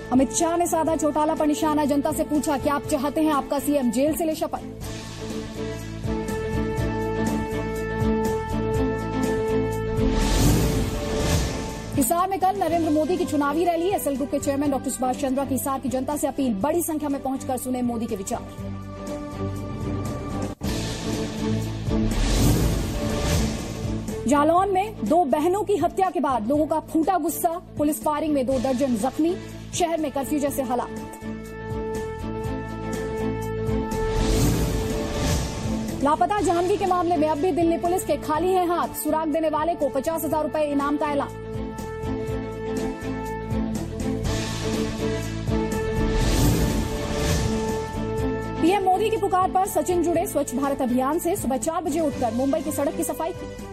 अमित शाह ने साधा चौटाला पर निशाना, जनता से पूछा क्या आप चाहते हैं आपका सीएम जेल से ले शपथ। हिसार में कल नरेंद्र मोदी की चुनावी रैली। एसएल ग्रुप के चेयरमैन डॉक्टर सुभाष चंद्रा की हिसार की जनता से अपील, बड़ी संख्या में पहुंचकर सुने मोदी के विचार। जालौन में 2 बहनों की हत्या के बाद लोगों का फूटा गुस्सा, पुलिस फायरिंग में 2 दर्जन जख्मी, शहर में कर्फ्यू जैसे हालात। लापता जाह्नवी के मामले में अब भी दिल्ली पुलिस के खाली हैं हाथ, सुराग देने वाले को 50,000 रुपए इनाम का ऐलान। पीएम मोदी की पुकार पर सचिन जुड़े स्वच्छ भारत अभियान से, सुबह 4 बजे उठकर मुंबई की सड़क की सफाई की।